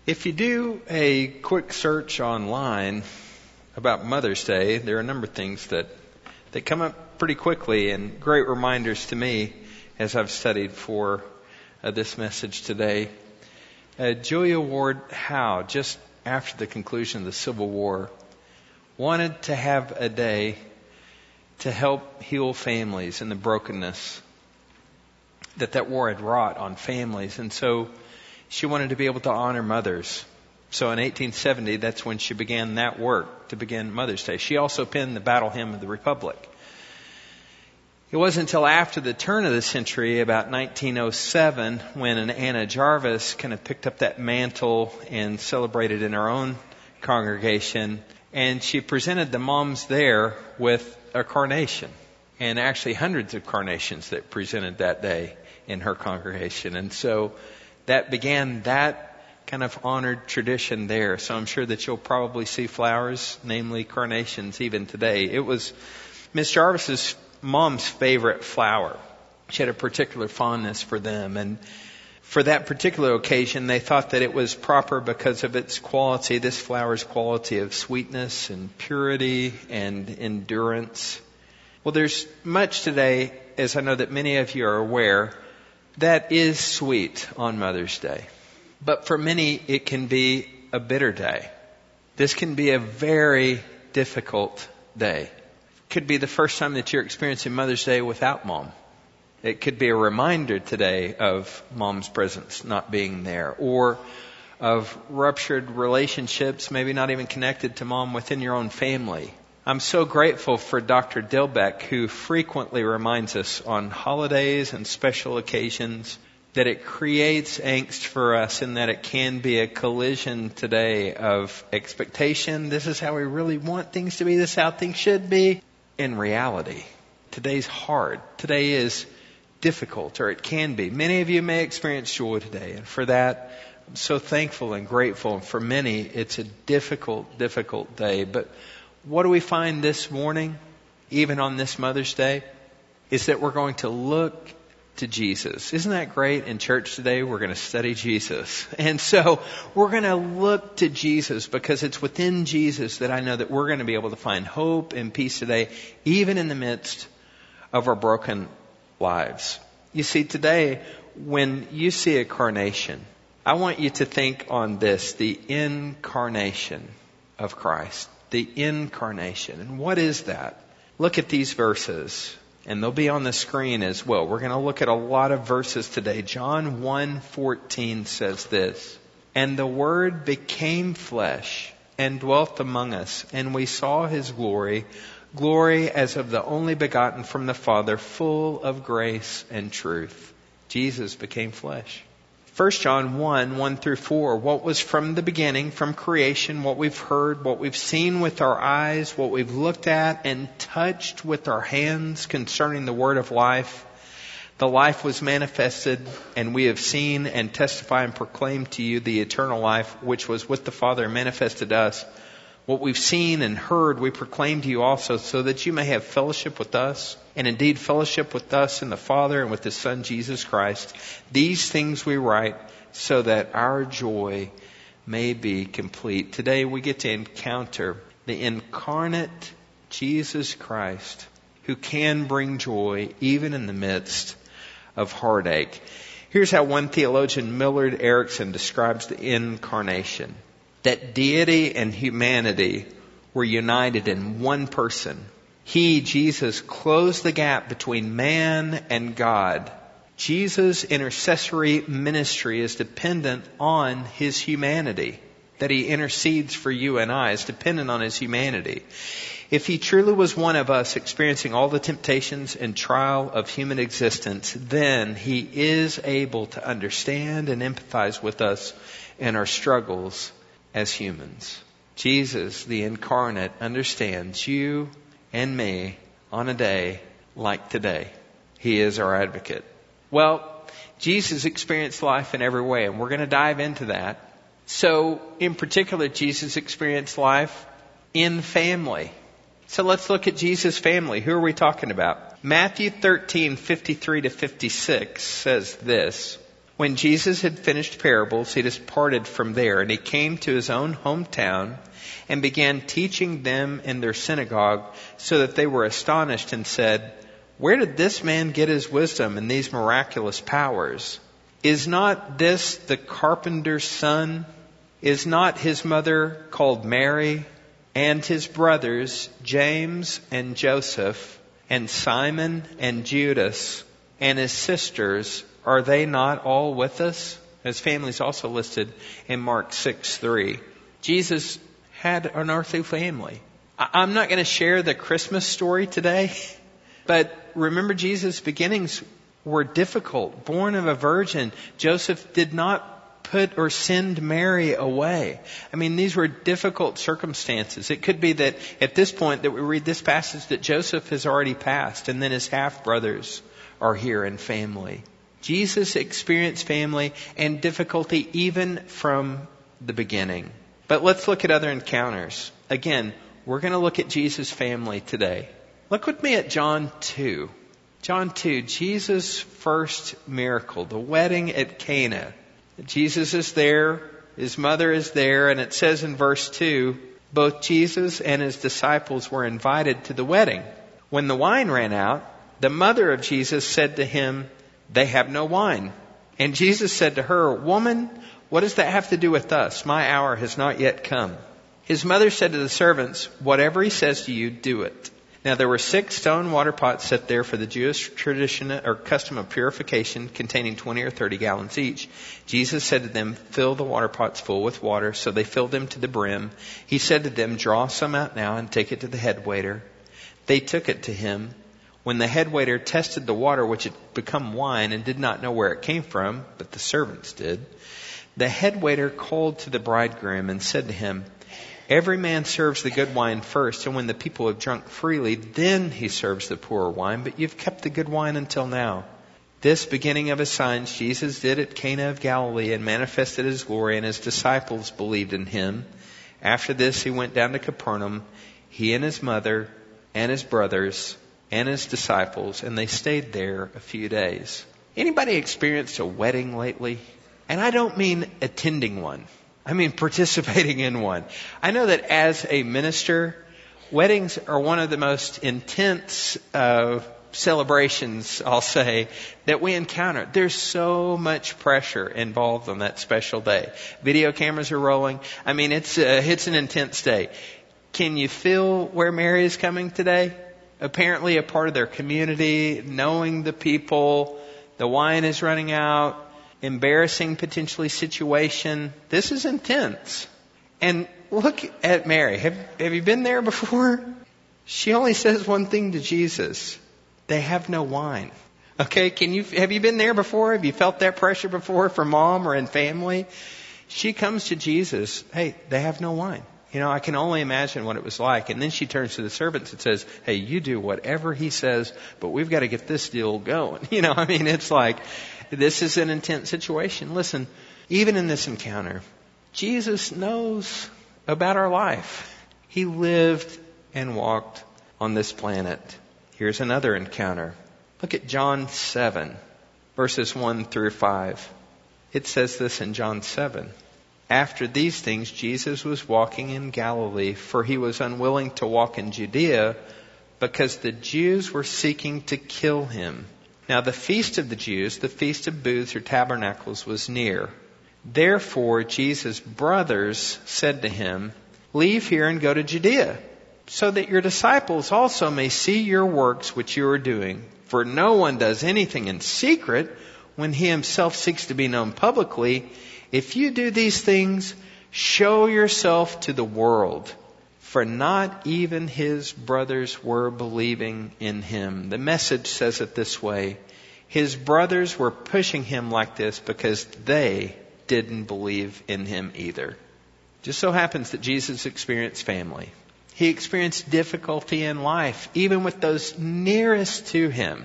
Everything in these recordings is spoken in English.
If you do a quick search online about Mother's Day, there are a number of things that come up pretty quickly and great reminders to me as I've studied for this message today. Julia Ward Howe, just after the conclusion of the Civil War, wanted to have a day to help heal families and the brokenness that war had wrought on families. And so she wanted to be able to honor mothers. So in 1870, that's when she began that work to begin Mother's Day. She also penned the Battle Hymn of the Republic. It wasn't until after the turn of the century, about 1907, when an Anna Jarvis kind of picked up that mantle and celebrated in her own congregation. And she presented the moms there with a carnation, and actually hundreds of carnations that presented that day in her congregation. And so that began that kind of honored tradition there. So I'm sure that you'll probably see flowers, namely carnations, even today. It was Miss Jarvis's mom's favorite flower. She had a particular fondness for them, and for that particular occasion, they thought that it was proper because of its quality, this flower's quality of sweetness and purity and endurance. Well, there's much today, as I know that many of you are aware, that is sweet on Mother's Day. But for many, it can be a bitter day. This can be a very difficult day. It could be the first time that you're experiencing Mother's Day without Mom. It could be a reminder today of Mom's presence not being there, or of ruptured relationships, maybe not even connected to Mom within your own family. I'm so grateful for Dr. Dilbeck, who frequently reminds us on holidays and special occasions that it creates angst for us, and that it can be a collision today of expectation. This is how we really want things to be. This is how things should be. In reality, today's hard. Today is difficult, or it can be. Many of you may experience joy today, and for that, I'm so thankful and grateful. And for many, it's a difficult day. But what do we find this morning, even on this Mother's Day, is that we're going to look to Jesus. Isn't that great? In church today, we're going to study Jesus. And so we're going to look to Jesus, because it's within Jesus that I know that we're going to be able to find hope and peace today, even in the midst of our broken lives. You see, today, when you see a carnation, I want you to think on this, the incarnation of Christ. The incarnation. And what is that? Look at these verses, and they'll be on the screen as well. We're going to look at a lot of verses today. John 1:14 says this, "And the Word became flesh and dwelt among us, and we saw His glory, glory as of the only begotten from the Father, full of grace and truth." Jesus became flesh. 1 John 1:1-4, what was from the beginning, from creation, what we've heard, what we've seen with our eyes, what we've looked at and touched with our hands concerning the word of life. The life was manifested, and we have seen and testify and proclaim to you the eternal life, which was with the Father and manifested to us. What we've seen and heard, we proclaim to you also, so that you may have fellowship with us, and indeed fellowship with us and the Father and with His Son, Jesus Christ. These things we write so that our joy may be complete. Today we get to encounter the incarnate Jesus Christ, who can bring joy even in the midst of heartache. Here's how one theologian, Millard Erickson, describes the incarnation. That deity and humanity were united in one person. He, Jesus, closed the gap between man and God. Jesus' intercessory ministry is dependent on His humanity. That He intercedes for you and I is dependent on His humanity. If He truly was one of us, experiencing all the temptations and trial of human existence, then He is able to understand and empathize with us in our struggles as humans. Jesus, the incarnate, understands you and me on a day like today. He is our advocate. Well, Jesus experienced life in every way, and we're going to dive into that. So, in particular, Jesus experienced life in family. So let's look at Jesus' family. Who are we talking about? Matthew 13:53-56 says this, When Jesus had finished parables, he departed from there, and he came to his own hometown and began teaching them in their synagogue, so that they were astonished and said, "Where did this man get his wisdom and these miraculous powers? Is not this the carpenter's son? Is not his mother called Mary? And his brothers, James and Joseph, and Simon and Judas, and his sisters, are they not all with us?" His family is also listed in Mark 6:3. Jesus had an earthly family. I'm not going to share the Christmas story today, but remember Jesus' beginnings were difficult. Born of a virgin, Joseph did not put or send Mary away. I mean, these were difficult circumstances. It could be that at this point that we read this passage that Joseph has already passed, and then his half-brothers are here in family. Jesus experienced family and difficulty even from the beginning. But let's look at other encounters. Again, we're going to look at Jesus' family today. Look with me at John 2. John 2, Jesus' first miracle, the wedding at Cana. Jesus is there, his mother is there, and it says in verse 2, both Jesus and his disciples were invited to the wedding. When the wine ran out, the mother of Jesus said to him, "They have no wine." And Jesus said to her, "Woman, what does that have to do with us? My hour has not yet come." His mother said to the servants, "Whatever he says to you, do it." Now there were 6 stone water pots set there for the Jewish tradition or custom of purification, containing 20 or 30 gallons each. Jesus said to them, "Fill the water pots full with water." So they filled them to the brim. He said to them, "Draw some out now and take it to the head waiter." They took it to him. When the head waiter tested the water, which had become wine, and did not know where it came from, but the servants did, the head waiter called to the bridegroom and said to him, "Every man serves the good wine first, and when the people have drunk freely, then he serves the poorer wine, but you've kept the good wine until now." This beginning of his signs Jesus did at Cana of Galilee and manifested his glory, and his disciples believed in him. After this he went down to Capernaum, he and his mother and his brothers and his disciples, and they stayed there a few days. Anybody experienced a wedding lately? And I don't mean attending one. I mean participating in one. I know that as a minister, weddings are one of the most intense celebrations, I'll say, that we encounter. There's so much pressure involved on that special day. Video cameras are rolling. I mean, it's an intense day. Can you feel where Mary is coming today? Apparently a part of their community, knowing the people, the wine is running out, embarrassing potentially situation. This is intense. And look at Mary. Have you been there before? She only says one thing to Jesus. They have no wine. Okay, have you been there before? Have you felt that pressure before from mom or in family? She comes to Jesus. Hey, they have no wine. You know, I can only imagine what it was like. And then she turns to the servants and says, "Hey, you do whatever he says, but we've got to get this deal going." You know, I mean, it's like, this is an intense situation. Listen, even in this encounter, Jesus knows about our life. He lived and walked on this planet. Here's another encounter. Look at John 7, verses 1 through 5. It says this in John 7. After these things, Jesus was walking in Galilee, for he was unwilling to walk in Judea because the Jews were seeking to kill him. Now the feast of the Jews, the feast of booths or tabernacles, was near. Therefore Jesus' brothers said to him, "Leave here and go to Judea, so that your disciples also may see your works which you are doing. For no one does anything in secret when he himself seeks to be known publicly. If you do these things, show yourself to the world." For not even his brothers were believing in him. The Message says it this way. His brothers were pushing him like this because they didn't believe in him either. Just so happens that Jesus experienced family. He experienced difficulty in life, even with those nearest to him.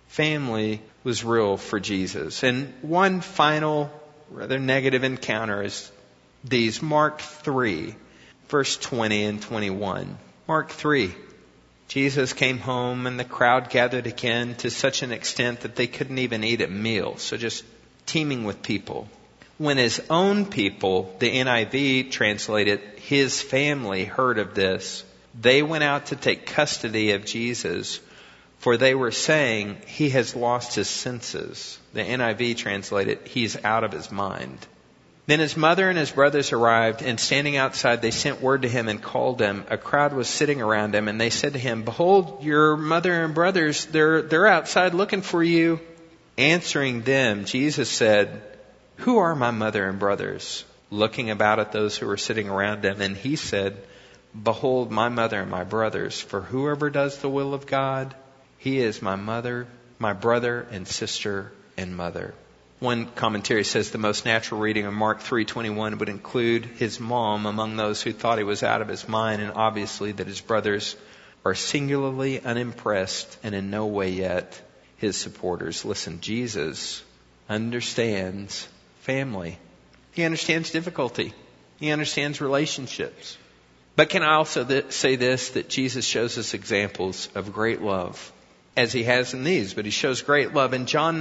Family was real for Jesus. And one final, rather negative encounter is these. Mark 3, verse 20 and 21. Mark 3. Jesus came home and the crowd gathered again to such an extent that they couldn't even eat a meal. So just teeming with people. When his own people, the NIV translated, his family, heard of this, they went out to take custody of Jesus, for they were saying, he has lost his senses. The NIV translated, he's out of his mind. Then his mother and his brothers arrived, and standing outside, they sent word to him and called him. A crowd was sitting around him, and they said to him, "Behold, your mother and brothers, they're outside looking for you." Answering them, Jesus said, "Who are my mother and brothers?" Looking about at those who were sitting around him, and he said, "Behold, my mother and my brothers, for whoever does the will of God, he is my mother, my brother and sister and mother." One commentary says the most natural reading of Mark 3:21 would include his mom among those who thought he was out of his mind, and obviously that his brothers are singularly unimpressed and in no way yet his supporters. Listen, Jesus understands family. He understands difficulty. He understands relationships. But can I also say this, that Jesus shows us examples of great love, as he has in these, but he shows great love. In John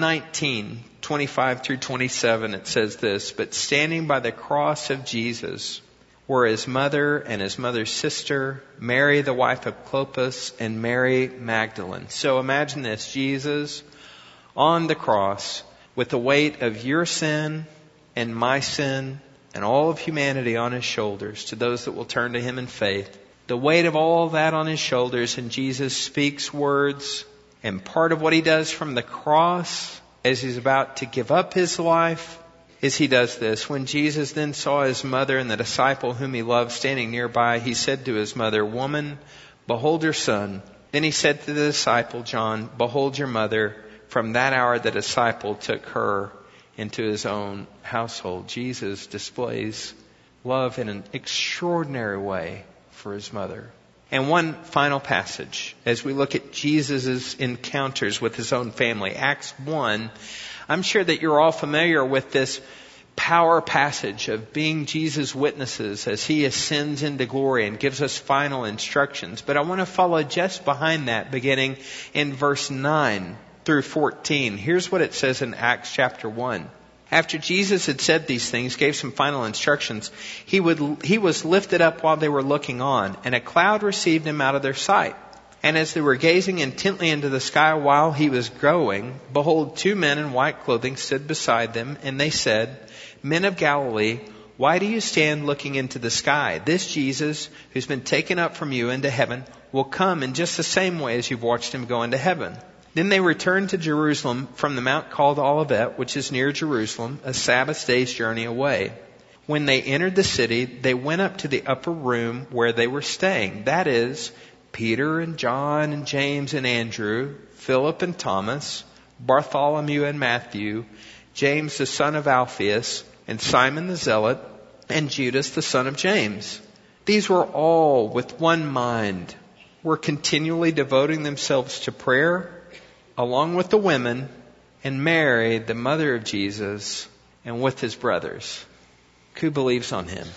19:25 through 27, it says this, "But standing by the cross of Jesus were his mother and his mother's sister, Mary the wife of Clopas, and Mary Magdalene." So imagine this, Jesus on the cross with the weight of your sin and my sin and all of humanity on his shoulders, to those that will turn to him in faith. The weight of all that on his shoulders, and Jesus speaks words. And part of what he does from the cross, as he's about to give up his life, is he does this. When Jesus then saw his mother and the disciple whom he loved standing nearby, he said to his mother, "Woman, behold your son." Then he said to the disciple John, "Behold your mother." From that hour the disciple took her into his own household. Jesus displays love in an extraordinary way for his mother. And one final passage, as we look at Jesus' encounters with his own family. Acts 1, I'm sure that you're all familiar with this power passage of being Jesus' witnesses as he ascends into glory and gives us final instructions. But I want to follow just behind that, beginning in verse 9 through 14. Here's what it says in Acts chapter 1. After Jesus had said these things, gave some final instructions, he was lifted up while they were looking on, and a cloud received him out of their sight. And as they were gazing intently into the sky while he was going, behold, 2 men in white clothing stood beside them, and they said, "Men of Galilee, why do you stand looking into the sky? This Jesus, who's been taken up from you into heaven, will come in just the same way as you've watched him go into heaven." Then they returned to Jerusalem from the mount called Olivet, which is near Jerusalem, a Sabbath day's journey away. When they entered the city, they went up to the upper room where they were staying. That is, Peter and John and James and Andrew, Philip and Thomas, Bartholomew and Matthew, James the son of Alphaeus, and Simon the Zealot, and Judas the son of James. These were all with one mind, were continually devoting themselves to prayer, along with the women, and Mary, the mother of Jesus, and with his brothers. Who believes on him?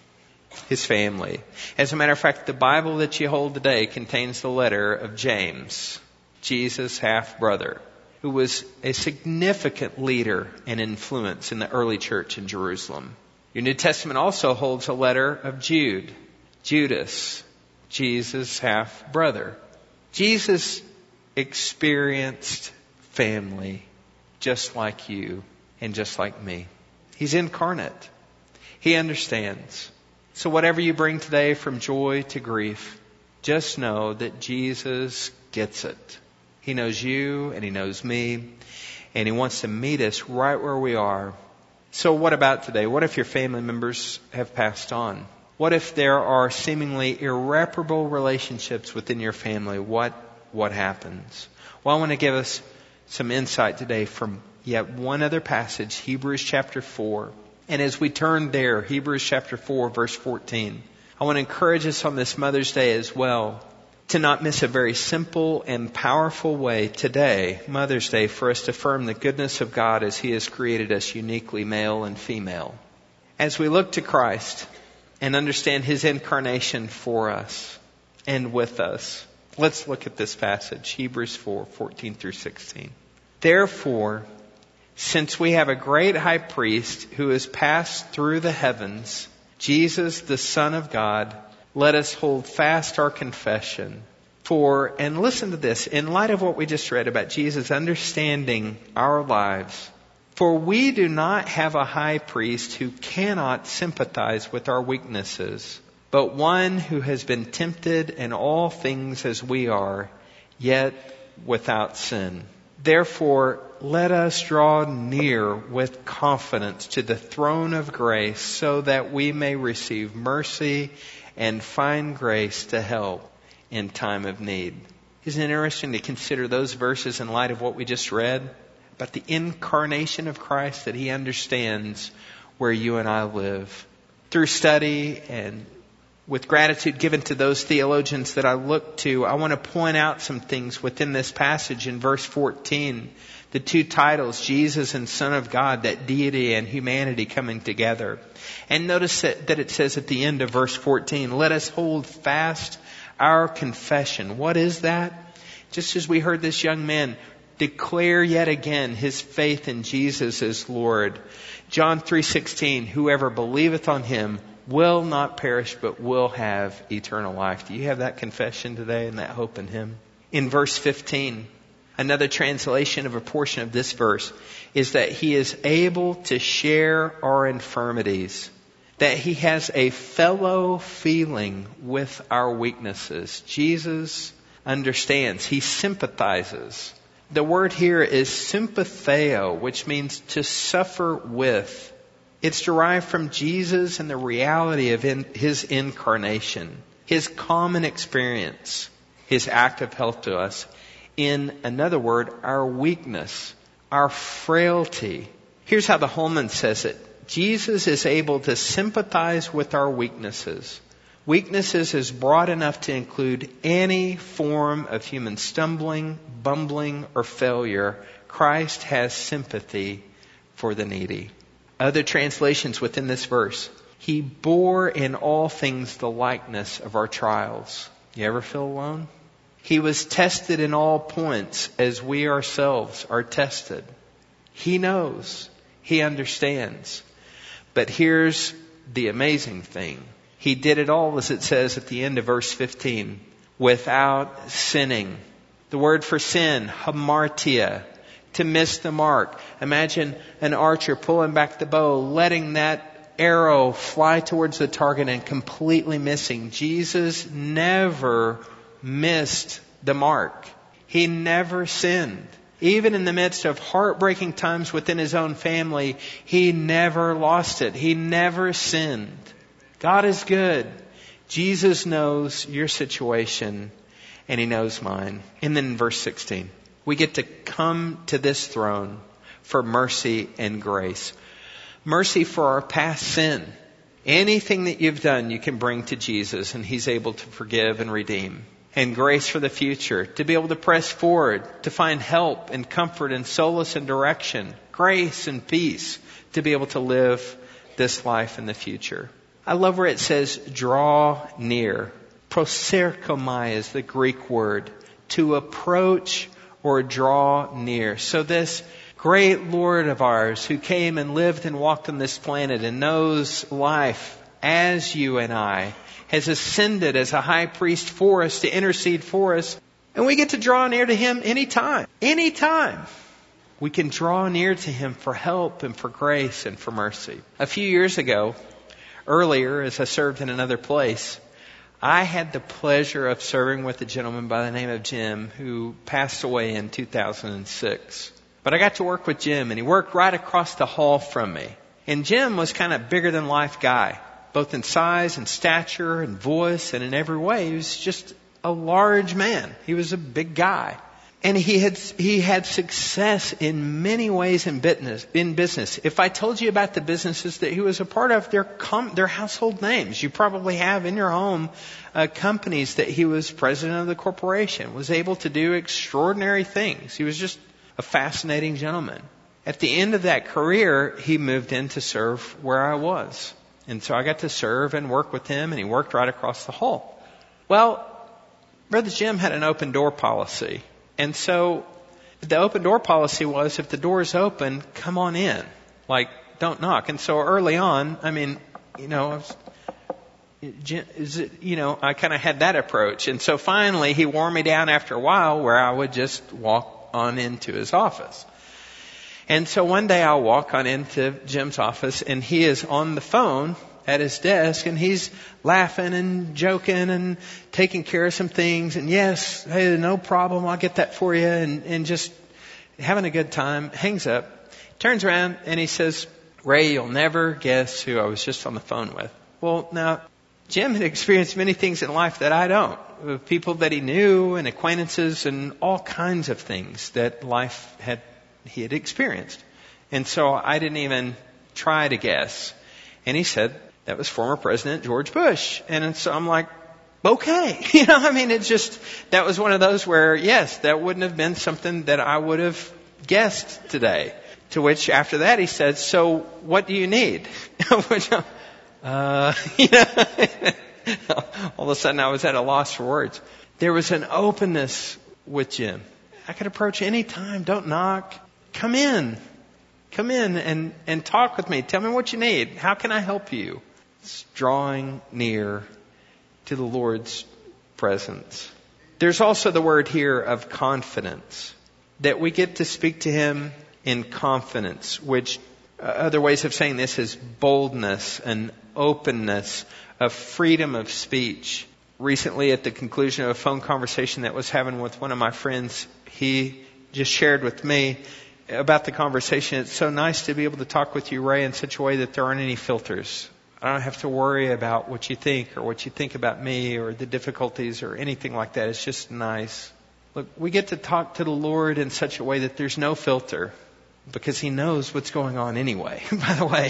His family. As a matter of fact, the Bible that you hold today contains the letter of James, Jesus' half-brother, who was a significant leader and influence in the early church in Jerusalem. Your New Testament also holds a letter of Jude, Judas, Jesus' half-brother. Jesus experienced family just like you and just like me. He's incarnate. He understands. So whatever you bring today, from joy to grief, just know that Jesus gets it. He knows you and he knows me, and he wants to meet us right where we are. So what about today? What if your family members have passed on? What if there are seemingly irreparable relationships within your family? What happens? Well, I want to give us some insight today from yet one other passage, Hebrews chapter 4. And as we turn there, Hebrews chapter 4, verse 14, I want to encourage us on this Mother's Day as well to not miss a very simple and powerful way today, Mother's Day, for us to affirm the goodness of God as he has created us uniquely male and female. As we look to Christ and understand his incarnation for us and with us, let's look at this passage, Hebrews 4, 14 through 16. Therefore, Since we have a great high priest who has passed through the heavens, Jesus, the Son of God, let us hold fast our confession. For, and listen to this, in light of what we just read about Jesus understanding our lives, for we do not have a high priest who cannot sympathize with our weaknesses, but one who has been tempted in all things as we are, yet without sin. Therefore, let us draw near with confidence to the throne of grace so that we may receive mercy and find grace to help in time of need. Isn't it interesting to consider those verses in light of what we just read? About the incarnation of Christ, that He understands where you and I live. Through study and with gratitude given to those theologians that I look to, I want to point out some things within this passage in verse 14. The two titles, Jesus and Son of God, that deity and humanity coming together. And notice that it says at the end of verse 14, let us hold fast our confession. What is that? Just as we heard this young man declare yet again his faith in Jesus as Lord. John 3:16, whoever believeth on Him will not perish but will have eternal life. Do you have that confession today and that hope in Him? In verse 15, another translation of a portion of this verse is that He is able to share our infirmities, that He has a fellow feeling with our weaknesses. Jesus understands. He sympathizes. The word here is sympatheo, which means to suffer with. It's derived from Jesus and the reality of His incarnation, His common experience, His act of help to us. In another word, our weakness, our frailty. Here's how the Holman says it. Jesus is able to sympathize with our weaknesses. Weaknesses is broad enough to include any form of human stumbling, bumbling, or failure. Christ has sympathy for the needy. Other translations within this verse. He bore in all things the likeness of our trials. You ever feel alone? He was tested in all points as we ourselves are tested. He knows. He understands. But here's the amazing thing. He did it all, as it says at the end of verse 15, without sinning. The word for sin, hamartia, to miss the mark. Imagine an archer pulling back the bow, letting that arrow fly towards the target and completely missing. Jesus never missed the mark. He never sinned. Even in the midst of heartbreaking times within His own family, He never lost it. He never sinned. God is good. Jesus knows your situation and He knows mine. And then in verse 16, we get to come to this throne for mercy and grace. Mercy for our past sin. Anything that you've done, you can bring to Jesus and He's able to forgive and redeem. And grace for the future, to be able to press forward, to find help and comfort and solace and direction. Grace and peace to be able to live this life in the future. I love where it says, draw near. Proserkomai is the Greek word. To approach or draw near. So this great Lord of ours who came and lived and walked on this planet and knows life as you and I, has ascended as a high priest for us to intercede for us. And we get to draw near to Him anytime. Anytime. We can draw near to Him for help and for grace and for mercy. A few years ago, earlier, as I served in another place, I had the pleasure of serving with a gentleman by the name of Jim who passed away in 2006. But I got to work with Jim, and he worked right across the hall from me. And Jim was kind of bigger than life guy, both in size and stature and voice and in every way. He was just a large man. He was a big guy. And he had success in many ways in business. If I told you about the businesses that he was a part of, they're household names. You probably have in your home companies that he was president of the corporation, was able to do extraordinary things. He was just a fascinating gentleman. At the end of that career, he moved in to serve where I was. And so I got to serve and work with him, and he worked right across the hall. Well, Brother Jim had an open door policy. And so The open door policy was, if the door's open, come on in. Like, don't knock. And so early on, I mean, I kind of had that approach. And so finally, he wore me down after a while where I would just walk on into his office. And so one day I'll walk on into Jim's office, and he is on the phone at his desk, and he's laughing and joking and taking care of some things. And yes, hey, no problem, I'll get that for you. And just having a good time. Hangs up, turns around, and he says, Ray, you'll never guess who I was just on the phone with. Well, now, Jim had experienced many things in life that I don't. People that he knew and acquaintances and all kinds of things that he had experienced. And so I didn't even try to guess. And he said, that was former President George Bush. And so I'm like, okay. That was one of those where, yes, that wouldn't have been something that I would have guessed today. To which after that he said, so what do you need? All of a sudden I was at a loss for words. There was an openness with Jim. I could approach any time. Don't knock. Come in and talk with me. Tell me what you need. How can I help you? It's drawing near to the Lord's presence. There's also the word here of confidence, that we get to speak to Him in confidence, which other ways of saying this is boldness and openness, of freedom of speech. Recently, at the conclusion of a phone conversation that was having with one of my friends, he just shared with me about the conversation. It's so nice to be able to talk with you, Ray, in such a way that there aren't any filters. I don't have to worry about what you think or what you think about me or the difficulties or anything like that. It's just nice. Look, we get to talk to the Lord in such a way that there's no filter, because He knows what's going on anyway, by the way.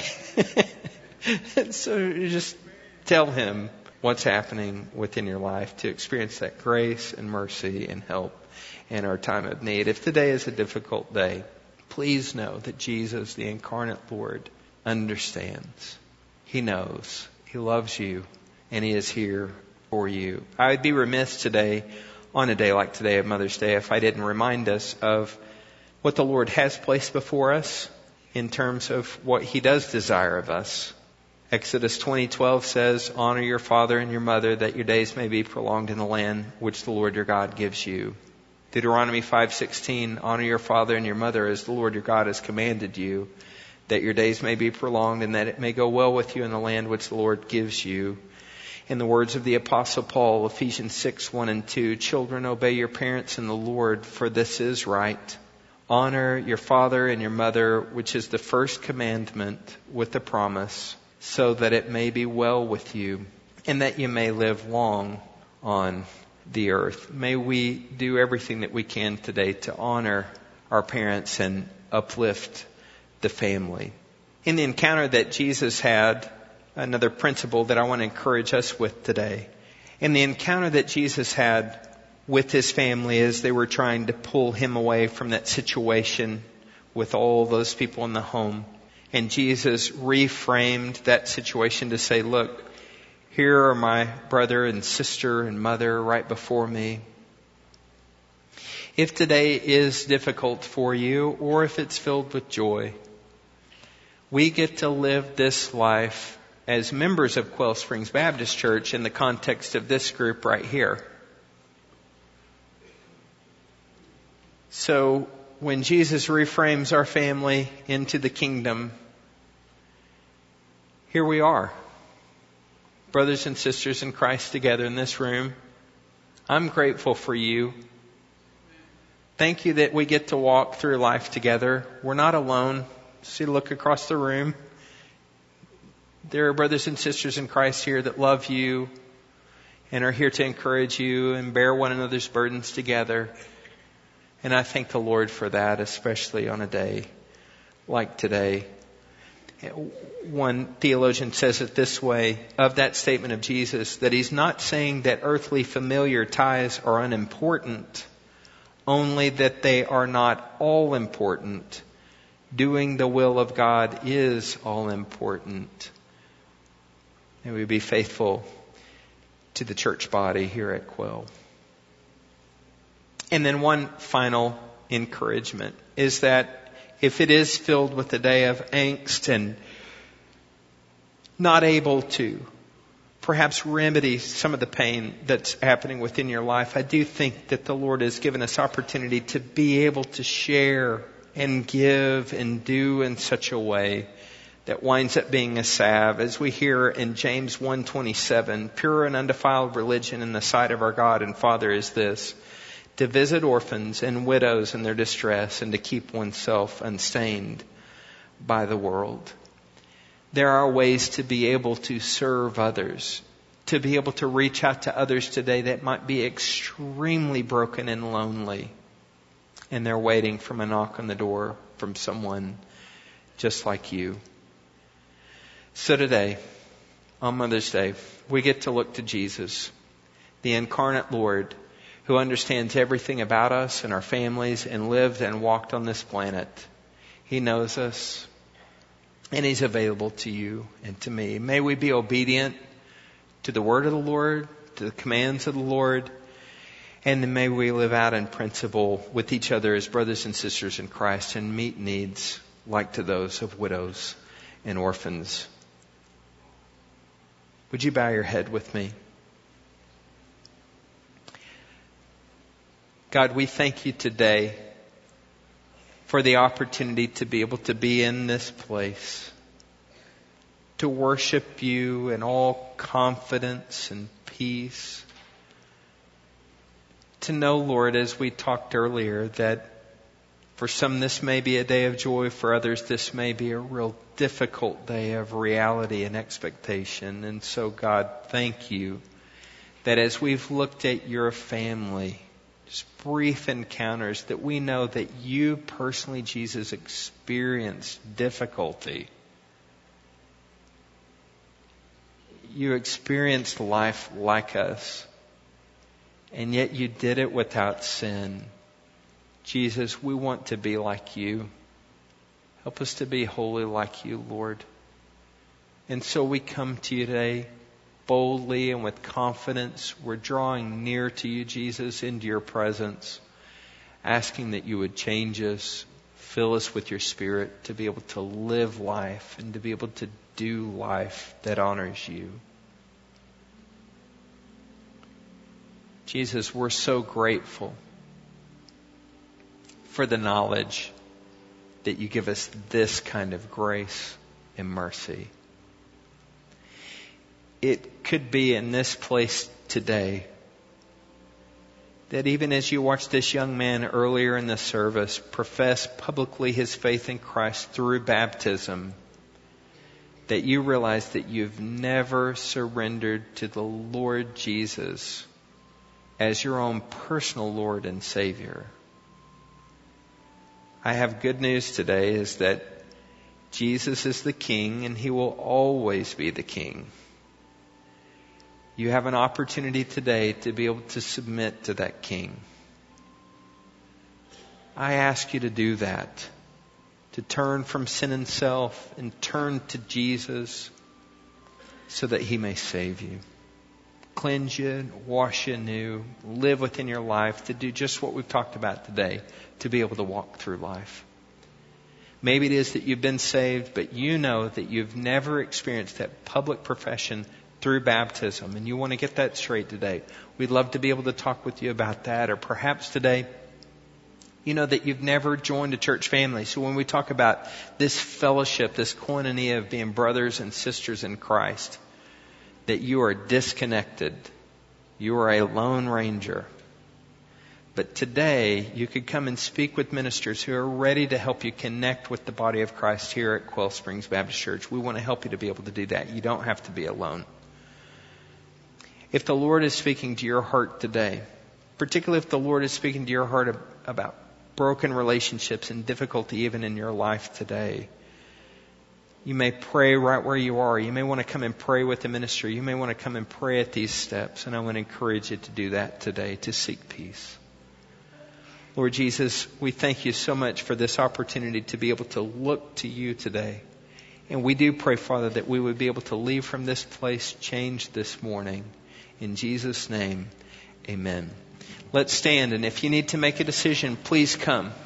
So you just tell Him what's happening within your life to experience that grace and mercy and help in our time of need. If today is a difficult day, please know that Jesus, the incarnate Lord, understands. He knows. He loves you, and He is here for you. I would be remiss today, on a day like today of Mother's Day, if I didn't remind us of what the Lord has placed before us in terms of what He does desire of us. Exodus 20:12 says, honor your father and your mother, that your days may be prolonged in the land which the Lord your God gives you. Deuteronomy 5:16, honor your father and your mother as the Lord your God has commanded you, that your days may be prolonged and that it may go well with you in the land which the Lord gives you. In the words of the Apostle Paul, Ephesians 6:1 and 2, children, obey your parents in the Lord, for this is right. Honor your father and your mother, which is the first commandment with the promise, so that it may be well with you and that you may live long on the earth. May we do everything that we can today to honor our parents and uplift the family. In the encounter that Jesus had, another principle that I want to encourage us with today, in the encounter that Jesus had with His family as they were trying to pull Him away from that situation with all those people in the home, and Jesus reframed that situation to say, look, here are my brother and sister and mother right before me. If today is difficult for you, or if it's filled with joy, we get to live this life as members of Quail Springs Baptist Church in the context of this group right here. So when Jesus reframes our family into the kingdom, here we are, brothers and sisters in Christ together in this room. I'm grateful for you. Thank you that we get to walk through life together. We're not alone. See, look across the room. There are brothers and sisters in Christ here that love you and are here to encourage you and bear one another's burdens together. And I thank the Lord for that, especially on a day like today. One theologian says it this way of that statement of Jesus, that He's not saying that earthly familiar ties are unimportant, only that they are not all important. Doing the will of God is all important. May we be faithful to the church body here at Quail. And then one final encouragement is that if it is filled with a day of angst and not able to perhaps remedy some of the pain that's happening within your life, I do think that the Lord has given us opportunity to be able to share and give and do in such a way that winds up being a salve. As we hear in James 1:27, pure and undefiled religion in the sight of our God and Father is this, to visit orphans and widows in their distress and to keep oneself unstained by the world. There are ways to be able to serve others, to be able to reach out to others today that might be extremely broken and lonely, and they're waiting for a knock on the door from someone just like you. So today, on Mother's Day, we get to look to Jesus, the incarnate Lord, who understands everything about us and our families and lived and walked on this planet. He knows us, and He's available to you and to me. May we be obedient to the word of the Lord, to the commands of the Lord, and may we live out in principle with each other as brothers and sisters in Christ and meet needs like to those of widows and orphans. Would you bow your head with me? God, we thank you today for the opportunity to be able to be in this place, to worship you in all confidence and peace. To know, Lord, as we talked earlier, that for some this may be a day of joy, for others this may be a real difficult day of reality and expectation. And so, God, thank you that as we've looked at your family, just brief encounters, that we know that you personally, Jesus, experienced difficulty. You experienced life like us, and yet you did it without sin. Jesus, we want to be like you. Help us to be holy like you, Lord. And so we come to you today boldly and with confidence. We're drawing near to you, Jesus, into your presence, asking that you would change us, fill us with your Spirit to be able to live life and to be able to do life that honors you. Jesus, we're so grateful for the knowledge that you give us this kind of grace and mercy. It could be in this place today that even as you watched this young man earlier in the service profess publicly his faith in Christ through baptism, that you realize that you've never surrendered to the Lord Jesus as your own personal Lord and Savior. I have good news today, is that Jesus is the King and He will always be the King. You have an opportunity today to be able to submit to that King. I ask you to do that, to turn from sin and self and turn to Jesus so that He may save you, cleanse you, wash you anew, live within your life, to do just what we've talked about today, to be able to walk through life. Maybe it is that you've been saved, but you know that you've never experienced that public profession through baptism, and you want to get that straight today. We'd love to be able to talk with you about that. Or perhaps today, you know that you've never joined a church family. So when we talk about this fellowship, this koinonia of being brothers and sisters in Christ, that you are disconnected. You are a lone ranger. But today, you could come and speak with ministers who are ready to help you connect with the body of Christ here at Quail Springs Baptist Church. We want to help you to be able to do that. You don't have to be alone. If the Lord is speaking to your heart today, particularly if the Lord is speaking to your heart about broken relationships and difficulty even in your life today, you may pray right where you are. You may want to come and pray with the ministry. You may want to come and pray at these steps. And I want to encourage you to do that today, to seek peace. Lord Jesus, we thank you so much for this opportunity to be able to look to you today. And we do pray, Father, that we would be able to leave from this place changed this morning. In Jesus' name, amen. Let's stand, and if you need to make a decision, please come.